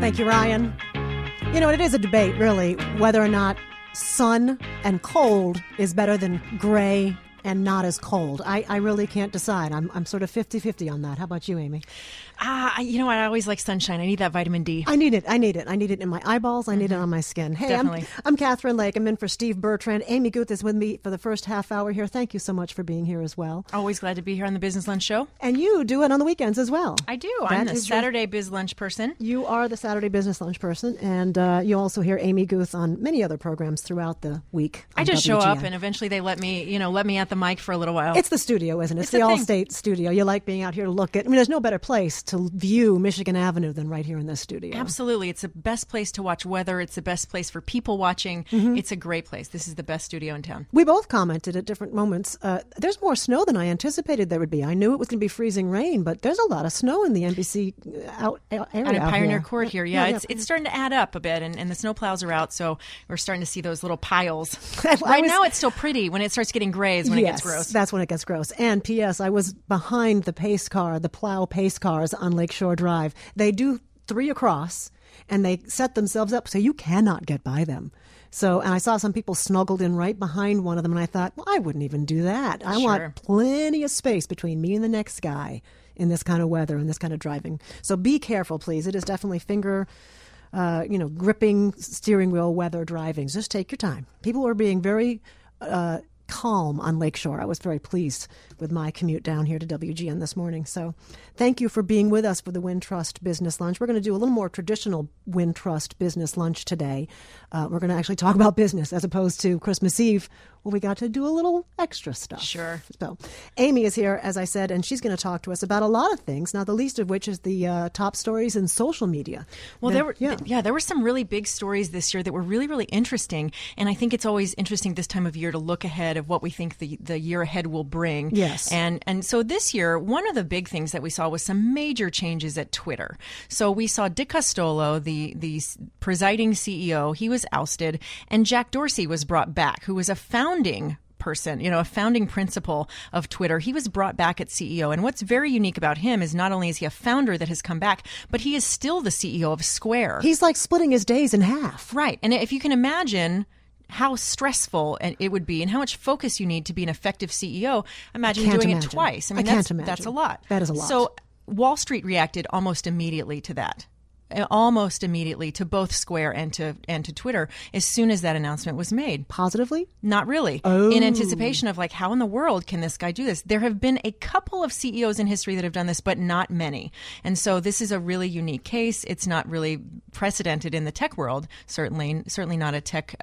Thank you, Ryan. You know, it is a debate, really, whether or not sun and cold is better than gray and not as cold. I really can't decide. I'm sort of 50-50 on that. How about you, Amy? You know what? I always like sunshine. I need that vitamin D. I need it. I need it in my eyeballs. I need it on my skin. Hey, I'm Catherine Lake. I'm in for Steve Bertrand. Amy Guth is with me for the first half hour here. Thank you so much for being here as well. Always glad to be here on the Business Lunch Show. And you do it on the weekends as well. I do. I'm the Saturday Biz Lunch person. You are the Saturday Business Lunch person. And you also hear Amy Guth on many other programs throughout the week. I just show up and eventually they let me at the mic for a little while. It's the studio, isn't it? It's the Allstate studio. You like being out here to look at, there's no better place to view Michigan Avenue than right here in this studio. Absolutely. It's the best place to watch weather. It's the best place for people watching. Mm-hmm. It's a great place. This is the best studio in town. We both commented at different moments. There's more snow than I anticipated there would be. I knew it was going to be freezing rain, but there's a lot of snow in the NBC area out in Pioneer Court here. Yeah. It's starting to add up a bit, and the snow plows are out, so we're starting to see those little piles. Now it's still pretty. When it starts getting gray is when it gets gross. That's when it gets gross. And P.S., I was behind the plow pace cars on Lakeshore Drive. They do 3 across, and they set themselves up so you cannot get by them. And I saw some people snuggled in right behind one of them, and I thought, well, I wouldn't even do that. I want plenty of space between me and the next guy in this kind of weather and this kind of driving. So be careful, please. It is definitely gripping steering wheel weather driving. Just take your time. People are being very calm on Lakeshore. I was very pleased with my commute down here to WGN this morning. So thank you for being with us for the Wintrust Business Lunch. We're going to do a little more traditional Wintrust Business Lunch today. We're going to actually talk about business as opposed to Christmas Eve, where we got to do a little extra stuff. Sure. So Amy is here, as I said, and she's going to talk to us about a lot of things, not the least of which is the top stories in social media. Well, there were some really big stories this year that were really, really interesting. And I think it's always interesting this time of year to look ahead of what we think the year ahead will bring. Yes. And so this year, one of the big things that we saw was some major changes at Twitter. So we saw Dick Costolo, the presiding CEO, he was ousted, and Jack Dorsey was brought back, who was a founding person, a founding principle of Twitter. He was brought back at CEO. And what's very unique about him is not only is he a founder that has come back, but he is still the CEO of Square. He's like splitting his days in half. Right. And if you can imagine how stressful it would be and how much focus you need to be an effective CEO, imagine doing it twice. I can't imagine. That's a lot. That is a lot. So Wall Street reacted almost immediately to that. Almost immediately to both Square and to Twitter as soon as that announcement was made. Positively? Not really. Oh. In anticipation of how in the world can this guy do this? There have been a couple of CEOs in history that have done this, but not many. And so this is a really unique case. It's not really precedented in the tech world. Certainly not a tech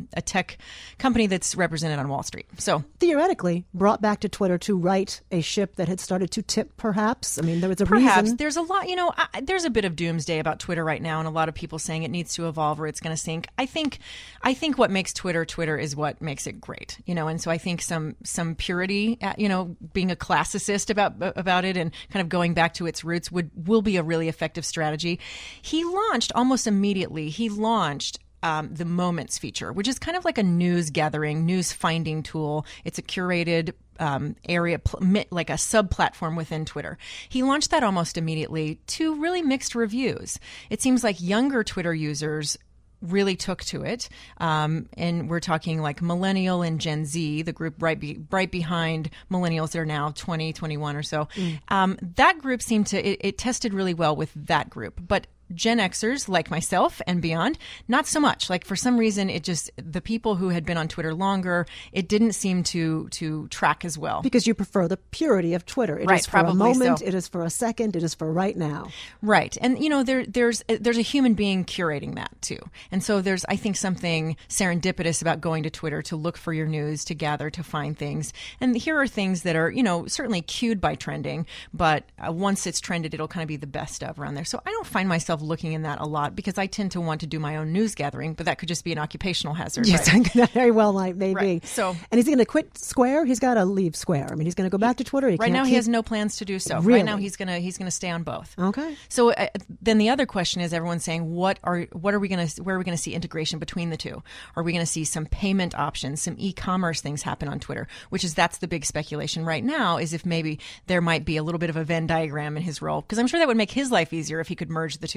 company that's represented on Wall Street. So theoretically, brought back to Twitter to right a ship that had started to tip. Perhaps. I mean, there was a reason. There's a lot. There's a bit of doomsday about Twitter right now, and a lot of people saying it needs to evolve or it's going to sink. I think what makes Twitter is what makes it great, and so I think some purity, being a classicist about it and kind of going back to its roots will be a really effective strategy. He launched almost immediately. The Moments feature, which is kind of like a news gathering, news finding tool. It's a curated area, like a sub-platform within Twitter. He launched that almost immediately to really mixed reviews. It seems like younger Twitter users really took to it. And we're talking like Millennial and Gen Z, the group right behind millennials that are now 20, 21 or so. That group seemed to, it tested really well with that group. But Gen Xers like myself and beyond, not so much. Like for some reason, the people who had been on Twitter longer, it didn't seem to track as well. Because you prefer the purity of Twitter. It is for a moment, it is for a second, it is for right now. Right. And there's a human being curating that too. And so there's, I think, something serendipitous about going to Twitter to look for your news, to gather, to find things. And here are things that are, certainly cued by trending, but once it's trended, it'll kind of be the best of around there. So I don't find myself looking in that a lot because I tend to want to do my own news gathering, but that could just be an occupational hazard. Yes, right? Very well might maybe. Right. So, and is he going to quit Square? He's got to leave Square. I mean, he's going to go back to Twitter. Right now, he has no plans to do so. Really? Right now, he's going to stay on both. Okay. So then the other question is, everyone's saying, where are we going to see integration between the two? Are we going to see some payment options, some e-commerce things happen on Twitter? That's the big speculation right now, is if maybe there might be a little bit of a Venn diagram in his role, because I'm sure that would make his life easier if he could merge the two.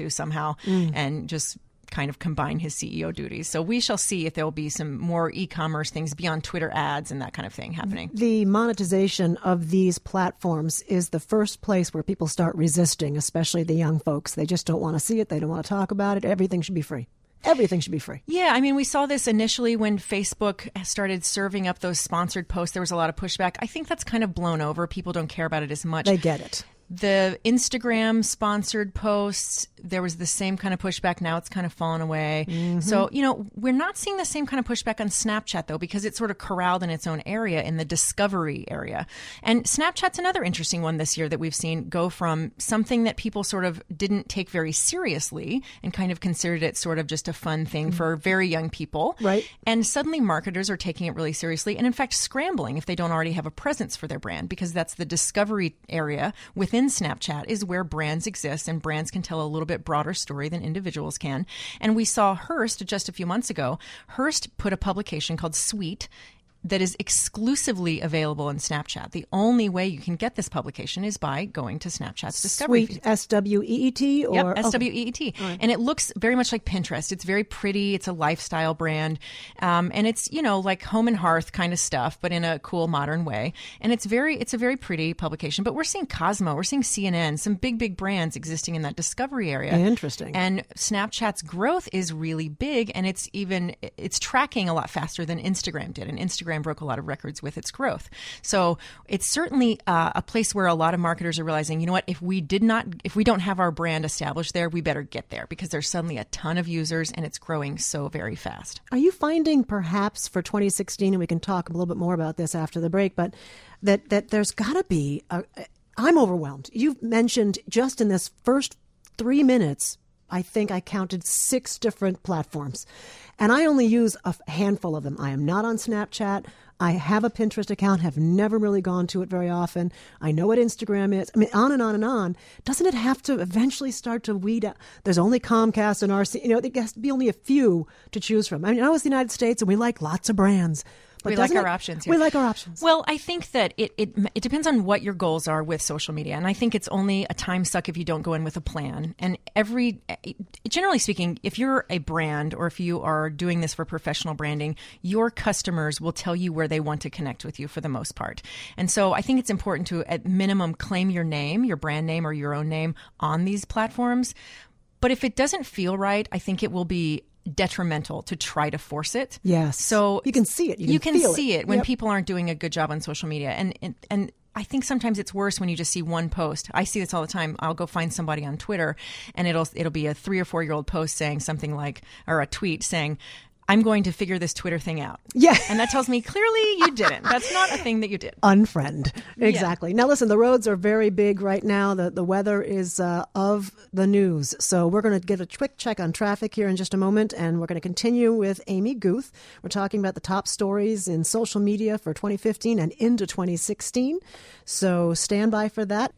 to somehow and just kind of combine his CEO duties. So we shall see if there will be some more e-commerce things beyond Twitter ads and that kind of thing happening. The monetization of these platforms is the first place where people start resisting, especially the young folks. They just don't want to see it. They don't want to talk about it. Everything should be free. Everything should be free. Yeah, I mean, we saw this initially when Facebook started serving up those sponsored posts. There was a lot of pushback. I think that's kind of blown over. People don't care about it as much. They get it. The Instagram sponsored posts, there was the same kind of pushback. Now it's kind of fallen away. So, we're not seeing the same kind of pushback on Snapchat, though, because it's sort of corralled in its own area, in the discovery area. And Snapchat's another interesting one this year that we've seen go from something that people sort of didn't take very seriously and kind of considered it sort of just a fun thing for very young people. Right. And suddenly marketers are taking it really seriously and, in fact, scrambling if they don't already have a presence for their brand, because that's the discovery area within Snapchat is where brands exist, and brands can tell a little bit broader story than individuals can. And we saw Hearst just a few months ago. Hearst put a publication called Sweet that is exclusively available in Snapchat. The only way you can get this publication is by going to Snapchat's discovery feed. Sweet, S-W-E-E-T? Or, yep, S-W-E-E-T. Right. And it looks very much like Pinterest. It's very pretty. It's a lifestyle brand. And it's, like home and hearth kind of stuff, but in a cool, modern way. And it's a very pretty publication. But we're seeing Cosmo, we're seeing CNN, some big brands existing in that discovery area. Interesting. And Snapchat's growth is really big, and it's tracking a lot faster than Instagram did. And Instagram broke a lot of records with its growth. So it's certainly a place where a lot of marketers are realizing, you know what, if we don't have our brand established there, we better get there, because there's suddenly a ton of users and it's growing so very fast. Are you finding perhaps for 2016, and we can talk a little bit more about this after the break, but that there's got to be, I'm overwhelmed. You've mentioned just in this first 3 minutes, I think I counted 6 different platforms. And I only use a handful of them. I am not on Snapchat. I have a Pinterest account, have never really gone to it very often. I know what Instagram is. I mean, on and on and on. Doesn't it have to eventually start to weed out? There's only Comcast and RC. There has to be only a few to choose from. I mean, I know it's the United States and we like lots of brands. But we like our options here. We like our options. Well, I think that it depends on what your goals are with social media. And I think it's only a time suck if you don't go in with a plan. And generally speaking, if you're a brand or if you are doing this for professional branding, your customers will tell you where they want to connect with you for the most part. And so I think it's important to, at minimum, claim your name, your brand name or your own name on these platforms. But if it doesn't feel right, I think it will be detrimental to try to force it. Yes. So you can see it. You can see it when Yep. people aren't doing a good job on social media. And I think sometimes it's worse when you just see one post. I see this all the time. I'll go find somebody on Twitter and it'll be a 3 or 4 year old post saying something like, or a tweet saying, I'm going to figure this Twitter thing out. Yeah. And that tells me clearly you didn't. That's not a thing that you did. Unfriend. Exactly. Now, listen, the roads are very big right now. The weather is of the news. So we're going to get a quick check on traffic here in just a moment, and we're going to continue with Amy Guth. We're talking about the top stories in social media for 2015 and into 2016. So stand by for that.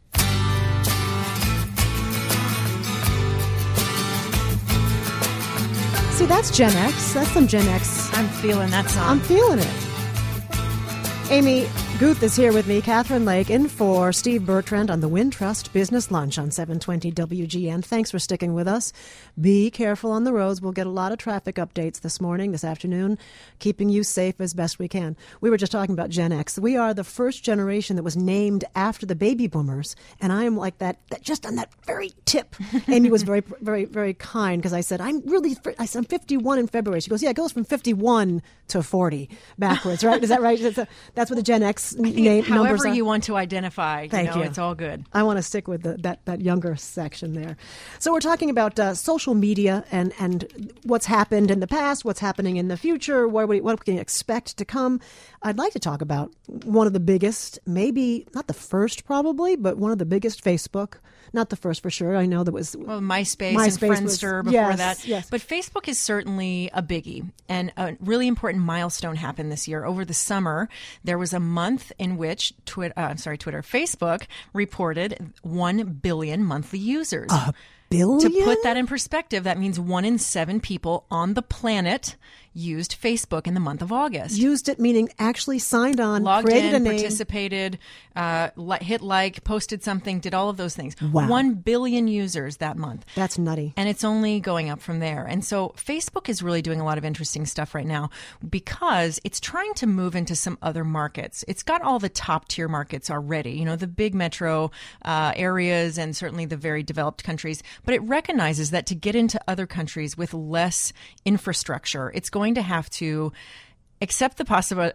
See, that's Gen X. That's some Gen X. I'm feeling that song. I'm feeling it. Amy Guth is here with me, Catherine Lake, in for Steve Bertrand on the Wintrust Business Lunch on 720 WGN. Thanks for sticking with us. Be careful on the roads. We'll get a lot of traffic updates this afternoon, keeping you safe as best we can. We were just talking about Gen X. We are the first generation that was named after the baby boomers, and I am like that just on that very tip. Amy was very, very, very kind because I said, I'm 51 in February. She goes, yeah, it goes from 51 to 40 backwards, right? Is that right? That's what the Gen X numbers however are. You want to identify, Thank you. It's all good. I want to stick with that younger section there. So we're talking about social media and what's happened in the past, what's happening in the future, what we can expect to come. I'd like to talk about one of the biggest, maybe not the first probably, but one of the biggest, Facebook. Not the first for sure. I know there was MySpace and Friendster before that. Yes. But Facebook is certainly a biggie, and a really important milestone happened this year. Over the summer, there was a month in which Facebook reported 1 billion monthly users. billion? To put that in perspective, that means 1 in 7 people on the planet used Facebook in the month of August. Used it, meaning actually signed on, logged created in, a name. participated, hit like, posted something, did all of those things. Wow. 1 billion users that month. That's nutty. And it's only going up from there. And so Facebook is really doing a lot of interesting stuff right now because it's trying to move into some other markets. It's got all the top tier markets already, you know, the big metro areas and certainly the very developed countries. But it recognizes that to get into other countries with less infrastructure, it's going to have to accept the possibility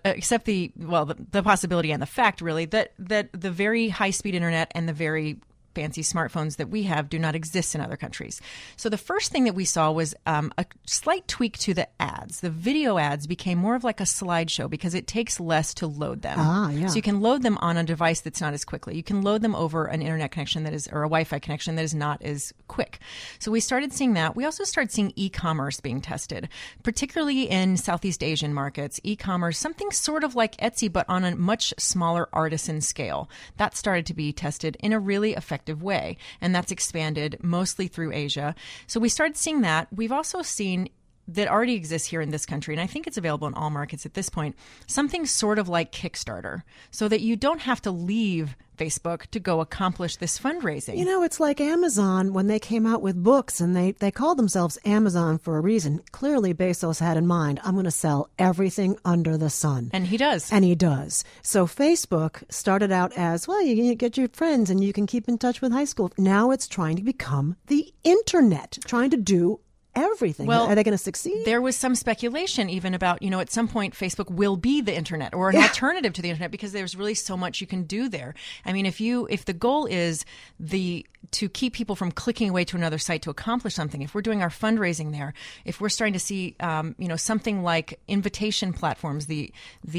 and the fact really that the very high speed internet and the very fancy smartphones that we have do not exist in other countries. So the first thing that we saw was a slight tweak to the ads. The video ads became more of like a slideshow because it takes less to load them. Yeah. So you can load them on a device that's not as quickly. You can load them over an internet connection that is, or a Wi-Fi connection that is not as quick. So we started seeing that. We also started seeing e-commerce being tested, particularly in Southeast Asian markets. E-commerce, something sort of like Etsy, but on a much smaller artisan scale. That started to be tested in a really effective way, and that's expanded mostly through Asia. So we started seeing that. We've also seen that already exists here in this country, and I think it's available in all markets at this point, something sort of like Kickstarter, so that you don't have to leave Facebook to go accomplish this fundraising. You know, it's like Amazon when they came out with books, and they called themselves Amazon for a reason. Clearly, Bezos had in mind, I'm going to sell everything under the sun. And he does. And he does. So Facebook started out as, well, you get your friends and you can keep in touch with high school. Now it's trying to become the internet, trying to do everything. Well, are they going to succeed? There was some speculation even about, you know, at some point Facebook will be the internet or an alternative to the internet because there's really so much you can do there. I mean, if the goal is to keep people from clicking away to another site to accomplish something, if we're doing our fundraising there, if we're starting to see, something like invitation platforms, the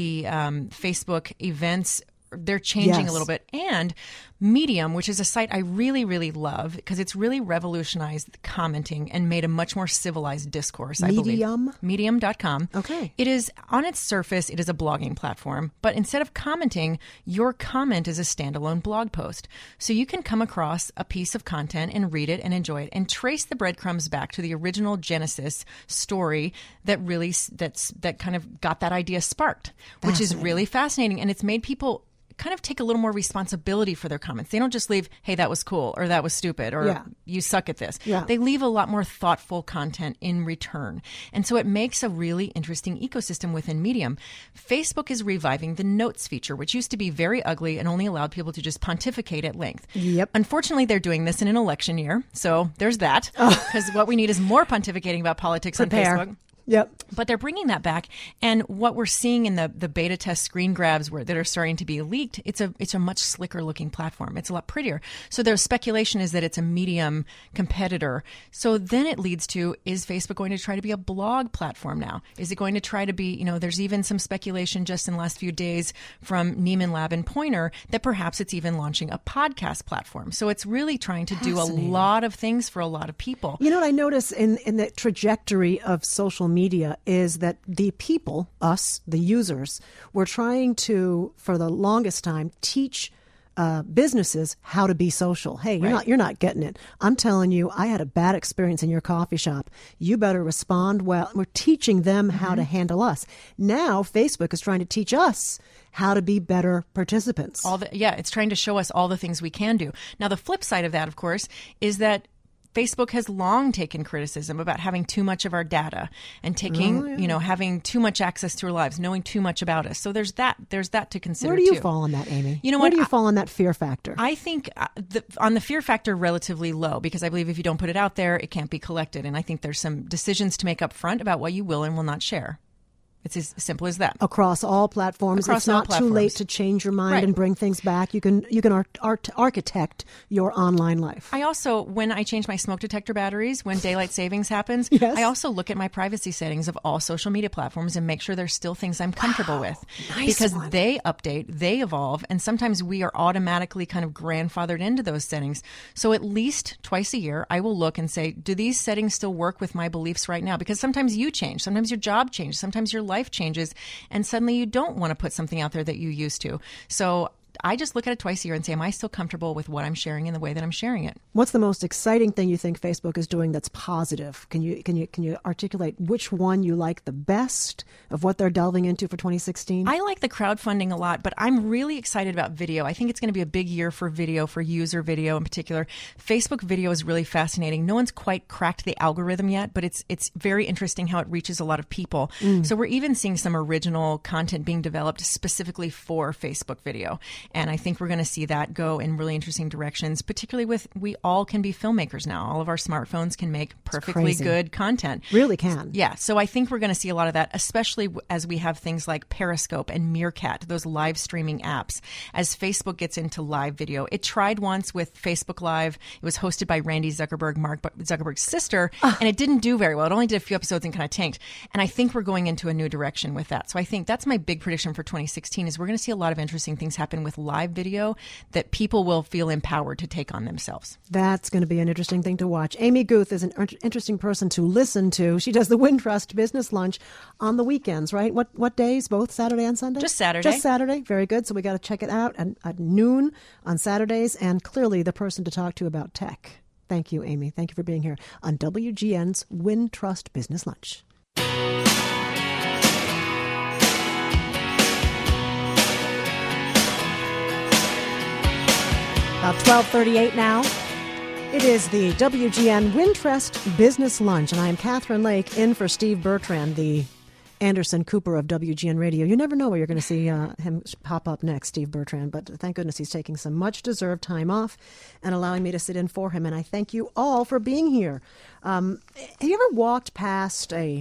Facebook events, they're changing a little bit. And Medium, which is a site I really, really love because it's really revolutionized commenting and made a much more civilized discourse, I believe. Medium.com. Okay. It is, on its surface, it is a blogging platform, but instead of commenting, your comment is a standalone blog post. So you can come across a piece of content and read it and enjoy it and trace the breadcrumbs back to the original Genesis story that really, that kind of got that idea sparked, which is really fascinating. And it's made people kind of take a little more responsibility for their comments. They don't just leave, hey, that was cool, or that was stupid, or you suck at this. Yeah. They leave a lot more thoughtful content in return. And so it makes a really interesting ecosystem within Medium. Facebook is reviving the notes feature, which used to be very ugly and only allowed people to just pontificate at length. Yep. Unfortunately, they're doing this in an election year. So there's that, because what we need is more pontificating about politics on Facebook. Yep. But they're bringing that back. And what we're seeing in the beta test screen grabs that are starting to be leaked, it's a much slicker looking platform. It's a lot prettier. So there's speculation is that it's a Medium competitor. So then it leads to, is Facebook going to try to be a blog platform now? Is it going to try to be, there's even some speculation just in the last few days from Neiman Lab and Pointer that perhaps it's even launching a podcast platform. So it's really trying to do a lot of things for a lot of people. You know what I notice in the trajectory of social media is that the people, us, the users, were trying to, for the longest time, teach businesses how to be social. Hey, you're not getting it. I'm telling you, I had a bad experience in your coffee shop. You better respond well. We're teaching them how to handle us. Now, Facebook is trying to teach us how to be better participants. It's trying to show us all the things we can do. Now, the flip side of that, of course, is that Facebook has long taken criticism about having too much of our data and taking, having too much access to our lives, knowing too much about us. So there's that to consider. Where do you fall on that, Amy? You know Where do you fall on that fear factor? I think on the fear factor, relatively low, because I believe if you don't put it out there, it can't be collected. And I think there's some decisions to make up front about what you will and will not share. It's as simple as that. Across all platforms. It's not too late to change your mind and bring things back. You can architect your online life. I also, when I change my smoke detector batteries, when daylight savings happens, I also look at my privacy settings of all social media platforms and make sure there's still things I'm comfortable with. Because they update, they evolve, and sometimes we are automatically kind of grandfathered into those settings. So at least twice a year, I will look and say, do these settings still work with my beliefs right now? Because sometimes you change, sometimes your job changes, sometimes your life changes, and suddenly you don't want to put something out there that you used to. So I just look at it twice a year and say, am I still comfortable with what I'm sharing in the way that I'm sharing it? What's the most exciting thing you think Facebook is doing that's positive? Can you articulate which one you like the best of what they're delving into for 2016? I like the crowdfunding a lot, but I'm really excited about video. I think it's going to be a big year for video, for user video in particular. Facebook video is really fascinating. No one's quite cracked the algorithm yet, but it's very interesting how it reaches a lot of people. So we're even seeing some original content being developed specifically for Facebook video. And I think we're going to see that go in really interesting directions, particularly with we all can be filmmakers now. All of our smartphones can make perfectly good content. Really can. Yeah. So I think we're going to see a lot of that, especially as we have things like Periscope and Meerkat, those live streaming apps. As Facebook gets into live video, it tried once with Facebook Live. It was hosted by Randy Zuckerberg, Mark Zuckerberg's sister, and it didn't do very well. It only did a few episodes and kind of tanked. And I think we're going into a new direction with that. So I think that's my big prediction for 2016 is we're going to see a lot of interesting things happen with live video that people will feel empowered to take on themselves. That's going to be an interesting thing to watch. Amy Guth is an interesting person to listen to. She does the Wintrust Business Lunch on the weekends, right? What days? Both Saturday and Sunday? Just Saturday. Just Saturday. Very good. So we got to check it out at noon on Saturdays, and clearly the person to talk to about tech. Thank you, Amy. Thank you for being here on WGN's Wintrust Business Lunch. About 12:38 now. It is the WGN Wintrust Business Lunch, and I am Catherine Lake in for Steve Bertrand, the Anderson Cooper of WGN Radio. You never know where you're going to see him pop up next, Steve Bertrand, but thank goodness he's taking some much-deserved time off and allowing me to sit in for him, and I thank you all for being here. Have you ever walked past an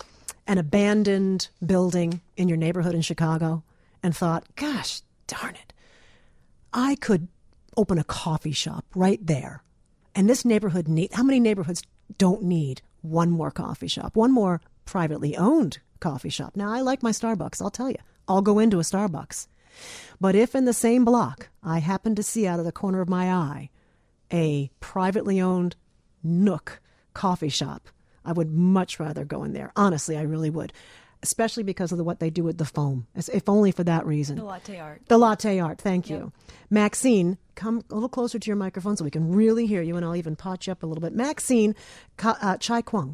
abandoned building in your neighborhood in Chicago and thought, gosh, darn it, I could open a coffee shop right there. And this neighborhood how many neighborhoods don't need one more coffee shop, one more privately owned coffee shop? Now, I like my Starbucks, I'll tell you. I'll go into a Starbucks. But if in the same block I happen to see out of the corner of my eye a privately owned Nook coffee shop, I would much rather go in there. Honestly, I really would. Especially because of what they do with the foam, if only for that reason. The latte art. The latte art, thank you. Maxine, come a little closer to your microphone so we can really hear you, and I'll even pot you up a little bit. Maxine Chai Kwong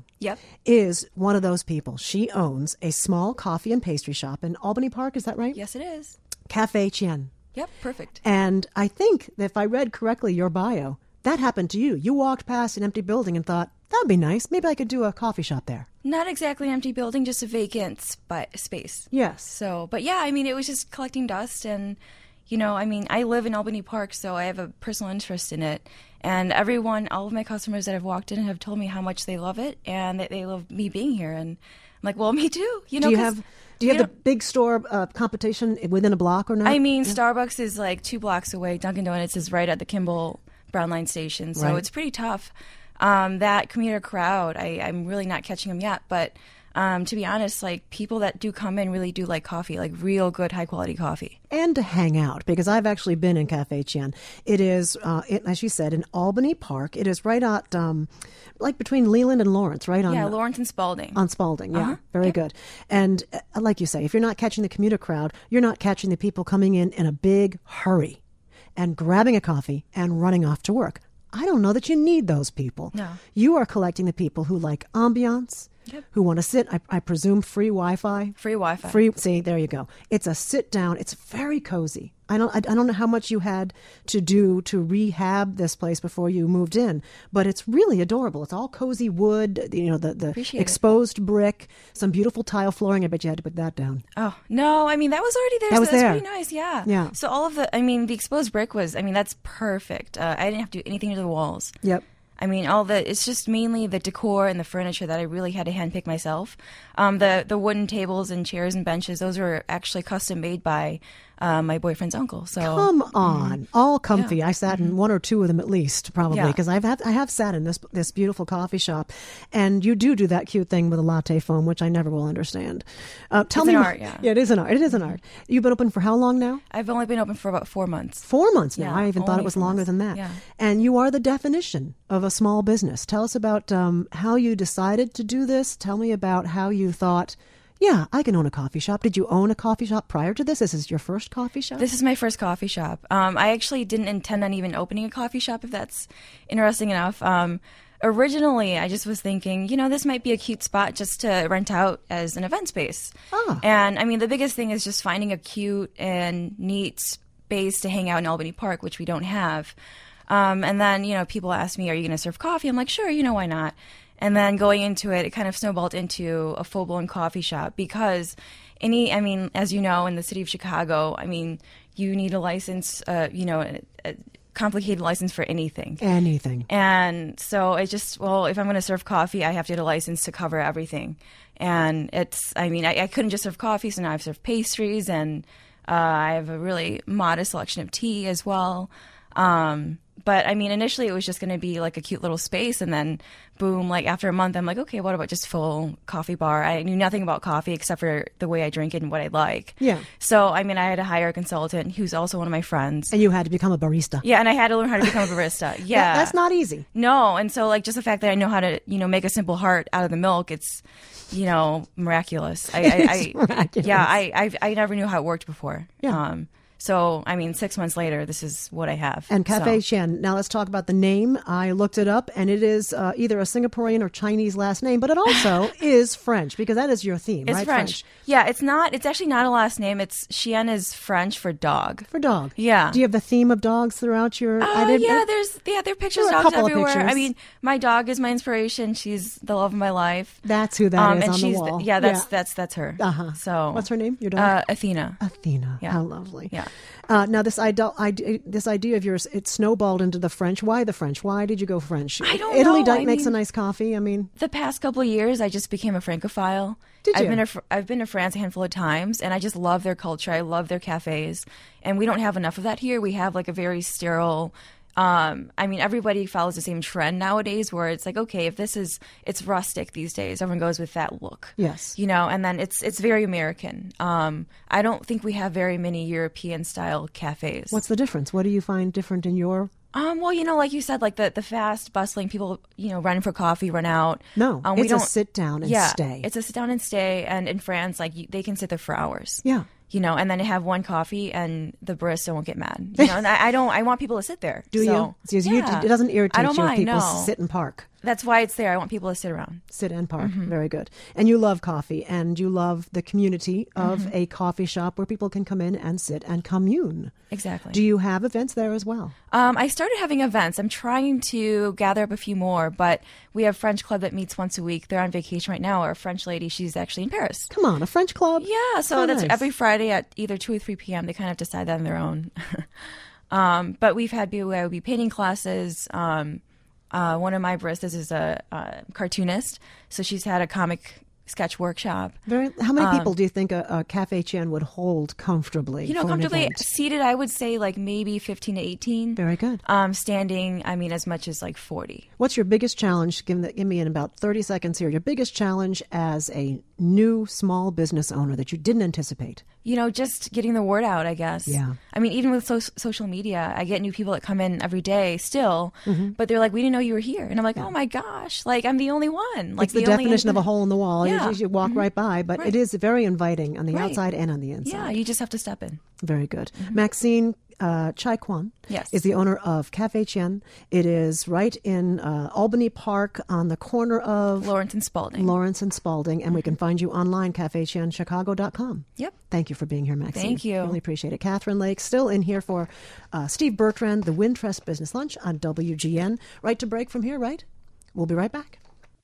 is one of those people. She owns a small coffee and pastry shop in Albany Park, is that right? Yes, it is. Cafe Chien. Yep, perfect. And I think that if I read correctly your bio, that happened to you. You walked past an empty building and thought, that would be nice. Maybe I could do a coffee shop there. Not exactly an empty building, just a vacant space. Yes. So, but yeah, I mean, it was just collecting dust. And, you know, I mean, I live in Albany Park, so I have a personal interest in it. And all of my customers that have walked in have told me how much they love it and that they love me being here. And I'm like, well, me too. You know, do you have the big store competition within a block or not? I mean, Starbucks is like 2 blocks away. Dunkin' Donuts is right at the Kimball Brown Line station. So It's pretty tough. That commuter crowd, I'm really not catching them yet. But to be honest, like people that do come in really do like coffee, like real good, high quality coffee. And to hang out, because I've actually been in Cafe Chien. It is, as you said, in Albany Park. It is right at, like between Leland and Lawrence, right? Lawrence and Spalding. On Spalding, yeah. Very good. And like you say, if you're not catching the commuter crowd, you're not catching the people coming in a big hurry and grabbing a coffee and running off to work. I don't know that you need those people. No. You are collecting the people who like ambiance, who want to sit. I presume free Wi-Fi. Free Wi-Fi. See, there you go. It's a sit down. It's very cozy. I don't know how much you had to do to rehab this place before you moved in, but it's really adorable. It's all cozy wood, you know, the exposed brick, some beautiful tile flooring. I bet you had to put that down. Oh, no. I mean, that was already there. That's pretty nice. Yeah. Yeah. So all of the exposed brick that's perfect. I didn't have to do anything to the walls. Yep. I mean, it's just mainly the decor and the furniture that I really had to handpick myself. The wooden tables and chairs and benches, those were actually custom made by my boyfriend's uncle. So come on, all comfy. I sat in one or two of them at least, probably, because I have sat in this beautiful coffee shop, and you do that cute thing with a latte foam, which I never will understand. Tell me, art, yeah, it is an art. It is an art. You've been open for how long now? I've only been open for about 4 months. 4 months now. I even thought it was longer than that. Yeah. And you are the definition of a small business. Tell us about how you decided to do this. Tell me about how you thought Yeah, I can own a coffee shop. Did you own a coffee shop prior to this? This is your first coffee shop? This is my first coffee shop. I actually didn't intend on even opening a coffee shop, if that's interesting enough. Originally, I just was thinking, this might be a cute spot just to rent out as an event space. Ah. And I mean, the biggest thing is just finding a cute and neat space to hang out in Albany Park, which we don't have. And then, people ask me, are you going to serve coffee? I'm like, sure, why not? And then going into it, it kind of snowballed into a full-blown coffee shop because as you know, in the city of Chicago, you need a license, a complicated license for anything. Anything. And so it just, if I'm going to serve coffee, I have to get a license to cover everything. And I couldn't just serve coffee, so now I've served pastries, and I have a really modest selection of tea as well. But initially it was just going to be like a cute little space, and then boom, like after a month, I'm like, okay, what about just full coffee bar? I knew nothing about coffee except for the way I drink it and what I like. Yeah. So, I had to hire a consultant who's also one of my friends. And you had to become a barista. Yeah, and I had to learn how to become a barista. Yeah. That's not easy. No, and so like just the fact that I know how to, make a simple heart out of the milk, it's, miraculous. It's miraculous. Yeah, I never knew how it worked before. Yeah. So, 6 months later, this is what I have. And Cafe Chen. Now let's talk about the name. I looked it up, and it is either a Singaporean or Chinese last name, but it also is French, because that is your theme, it's right? French. Yeah, it's actually not a last name. It's Chen is French for dog. For dog. Yeah. Do you have a theme of dogs throughout your... there are pictures of There are a dogs couple of everywhere. pictures. My dog is my inspiration. She's the love of my life. That's who that is and on she's the wall. that's her. Uh-huh. So what's her name? Your dog? Athena. Athena. Yeah. How lovely. Yeah. Now, this idea of yours, it snowballed into the French. Why the French? Why did you go French? I don't Italy know. makes a nice coffee. The past couple of years, I just became a Francophile. Did you? I've been to France a handful of times, and I just love their culture. I love their cafes, and we don't have enough of that here. We have like a very sterile. Everybody follows the same trend nowadays where it's like, okay, if it's rustic these days, everyone goes with that look. Yes. And then it's very American. I don't think we have very many European style cafes. What's the difference? What do you find different in your... like you said, like the fast, bustling people, running for coffee, run out. No, we it's don't a sit down and stay. It's a sit down and stay. And in France, they can sit there for hours. Yeah. And then have one coffee and the barista won't get mad. And I want people to sit there. Do you? Yeah. It doesn't irritate I don't you if mind, people no. sit and park. That's why it's there. I want people to sit around. Sit and park. Very good. And you love coffee, and you love the community of a coffee shop where people can come in and sit and commune. Exactly. Do you have events there as well? I started having events. I'm trying to gather up a few more, but we have French Club that meets once a week. They're on vacation right now. Our French lady, she's actually in Paris. Come on, a French club? Yeah, so that's nice. every Friday at either 2 or 3 p.m. They kind of decide that on their own. But we've had BYOB painting classes. One of my baristas is a cartoonist, so she's had a comic sketch workshop. How many people do you think a Cafe Chen would hold comfortably? For Comfortably an event? seated, I would say like maybe 15 to 18. Very good. Standing, as much as like 40. What's your biggest challenge? Give me in about 30 seconds here. Your biggest challenge as a new small business owner that you didn't anticipate? Just getting the word out, I guess. Yeah. Even with social media, I get new people that come in every day still, but they're like, we didn't know you were here. And I'm like, oh my gosh, like I'm the only one. Like it's the definition of a hole in the wall. Yeah. You walk right by, but it is very inviting on the outside and on the inside. Yeah, you just have to step in. Very good. Maxine Chai Kwan is the owner of Cafe Chen. It is right in Albany Park on the corner of Lawrence and Spalding. And we can find you online, cafechenchicago.com. Yep. Thank you for being here, Maxine. Thank you. Really appreciate it. Catherine Lake still in here for Steve Bertrand, the Wintrust Business Lunch on WGN. Right to break from here, right? We'll be right back.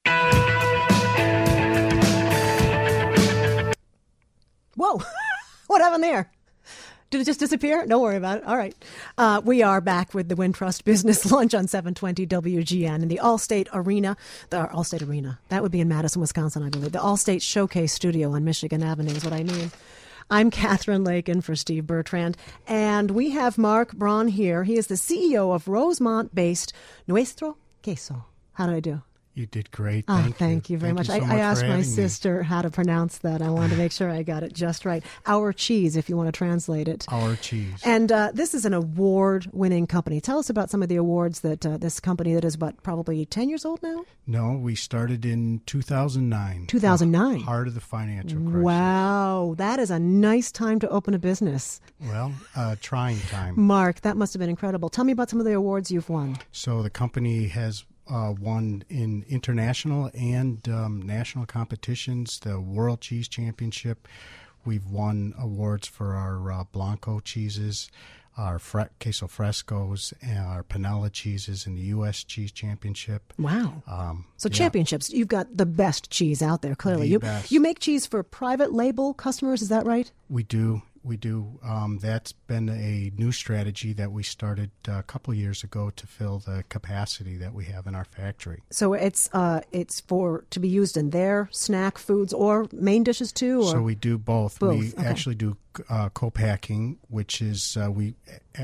Whoa, what happened there? Did it just disappear? Don't worry about it. All right. We are back with the Wintrust Business Lunch on 720 WGN in the Allstate Arena. The Allstate Arena. That would be in Madison, Wisconsin, I believe. The Allstate Showcase Studio on Michigan Avenue is what I mean. I'm Catherine Lakin for Steve Bertrand, and we have Mark Braun here. He is the CEO of Rosemont-based Nuestro Queso. How did I do? You did great. Thank you very much. You so I asked my me. sister how to pronounce that. I wanted to make sure I got it just right. Our Cheese, if you want to translate it. Our Cheese. And this is an award-winning company. Tell us about some of the awards that this company that is probably 10 years old now? No, we started in 2009. 2009? Heart of the financial crisis. Wow. That is a nice time to open a business. Well, trying time. Mark, that must have been incredible. Tell me about some of the awards you've won. So the company has won in international and national competitions, the World Cheese Championship. We've won awards for our Blanco cheeses, our queso frescos, and our panela cheeses in the U.S. Cheese Championship. Wow. So championships, you've got the best cheese out there, clearly. You make cheese for private label customers, is that right? We do. That's been a new strategy that we started a couple of years ago to fill the capacity that we have in our factory. So it's for to be used in their snack foods or main dishes too? Or? So we do both. We Okay. actually do co-packing, which is we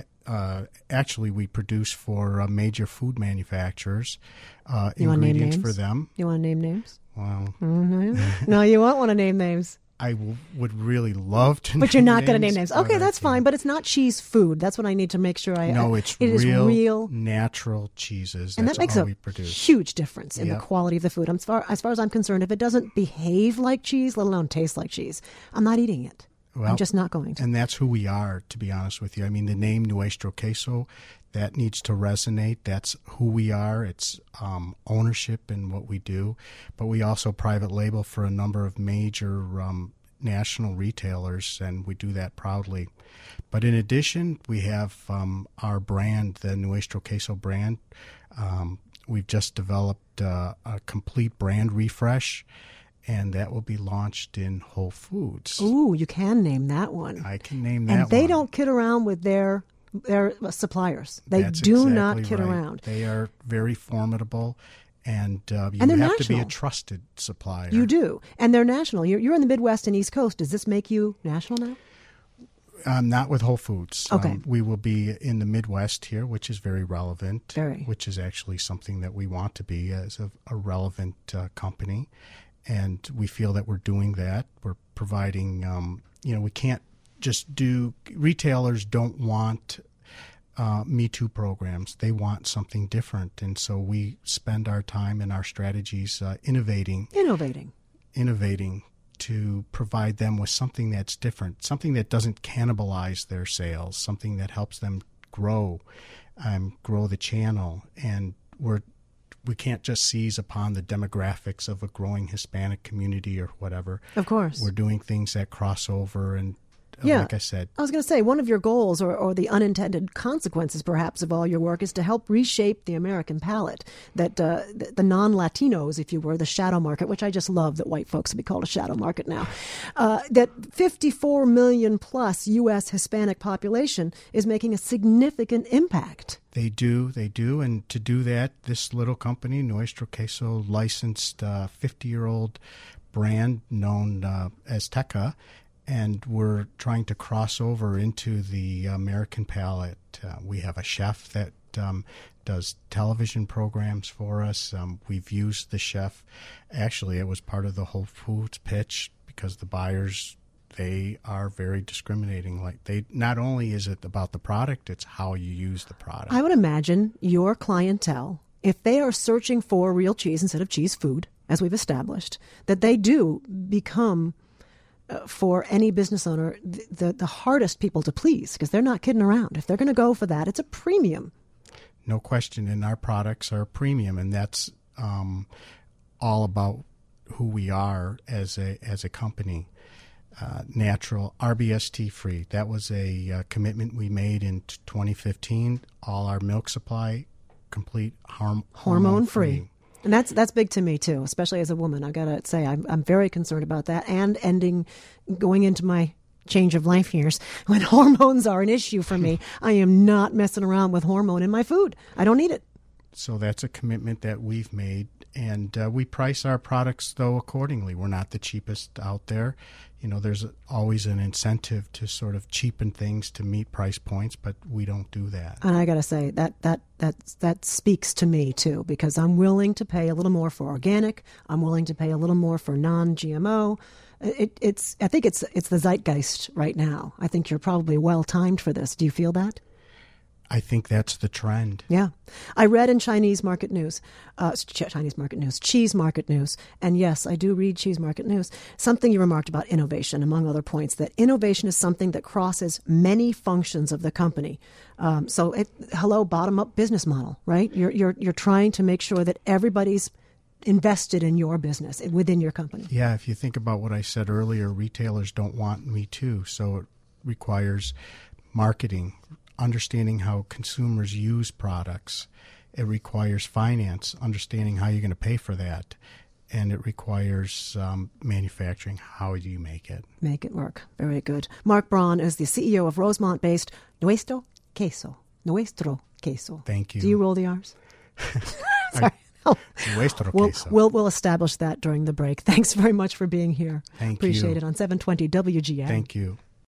produce for major food manufacturers ingredients for them. You want to name names? Well, No, you won't want to name names. I would really love to. But you're not going to name names. names. Okay, that's fine. But it's not cheese food. That's what I need to make sure No, it is real natural cheeses. And That's that makes all a we produce. huge difference in the Yep. quality of the food. As far as I'm concerned, if it doesn't behave like cheese, let alone taste like cheese, I'm not eating it. Well, I'm just not going to. And that's who we are, to be honest with you. I mean, the name Nuestro Queso, that needs to resonate. That's who we are. It's ownership in what we do. But we also private label for a number of major national retailers, and we do that proudly. But in addition, we have our brand, the Nuestro Queso brand. We've just developed a complete brand refresh, and that will be launched in Whole Foods. Ooh, you can name that one. I can name that And they one. don't kid around with their suppliers. They That's do exactly not kid right. around. They are very formidable, and you they're have to be a national. trusted supplier. You do. And they're national. You're in the Midwest and East Coast. Does this make you national now? Not with Whole Foods. Okay. We will be in the Midwest here, which is very relevant, Very. which is actually something that we want to be as a relevant company. And we feel that we're doing that. We're providing, we can't just do, retailers don't want Me Too programs. They want something different. And so we spend our time and our strategies innovating to provide them with something that's different, something that doesn't cannibalize their sales, something that helps them grow the channel. And we can't just seize upon the demographics of a growing Hispanic community or whatever. Of course. We're doing things that cross over, and Yeah. like I said, I was going to say, one of your goals or the unintended consequences, perhaps, of all your work is to help reshape the American palate, that the non-Latinos, if you were, the shadow market, which I just love that white folks would be called a shadow market now, that 54 million plus U.S. Hispanic population is making a significant impact. They do. And to do that, this little company, Nuestro Queso, licensed a 50-year-old brand known as Teca, and we're trying to cross over into the American palate. We have a chef that does television programs for us. We've used the chef. Actually, it was part of the Whole Foods pitch because the buyers, they are very discriminating. Like, they not only is it about the product, it's how you use the product. I would imagine your clientele, if they are searching for real cheese instead of cheese food, as we've established, that they do become, for any business owner, the hardest people to please, because they're not kidding around. If they're going to go for that, it's a premium. No question, and our products are premium, and that's all about who we are as a company. Natural, RBST free. That was a commitment we made in 2015. All our milk supply complete hormone free. And that's big to me too, especially as a woman. I gotta say, I'm very concerned about that, and going into my change of life years when hormones are an issue for me. I am not messing around with hormone in my food. I don't need it. So that's a commitment that we've made. And we price our products, though, accordingly. We're not the cheapest out there. There's always an incentive to sort of cheapen things to meet price points, but we don't do that. And I got to say, that speaks to me, too, because I'm willing to pay a little more for organic. I'm willing to pay a little more for non-GMO. I think it's the zeitgeist right now. I think you're probably well-timed for this. Do you feel that? I think that's the trend. Yeah. I read in Cheese Market News, and yes, I do read Cheese Market News, something you remarked about innovation, among other points, that innovation is something that crosses many functions of the company. Bottom-up business model, right? You're trying to make sure that everybody's invested in your business within your company. Yeah, if you think about what I said earlier, retailers don't want me to, so it requires marketing, understanding how consumers use products. It requires finance, understanding how you're going to pay for that. And it requires manufacturing. How do you make it? Make it work. Very good. Mark Braun is the CEO of Rosemont-based Nuestro Queso. Thank you. Do you roll the R's? Sorry. Nuestro Queso. We'll establish that during the break. Thanks very much for being here. Thank Appreciate you. it on 720 WGN. Thank you.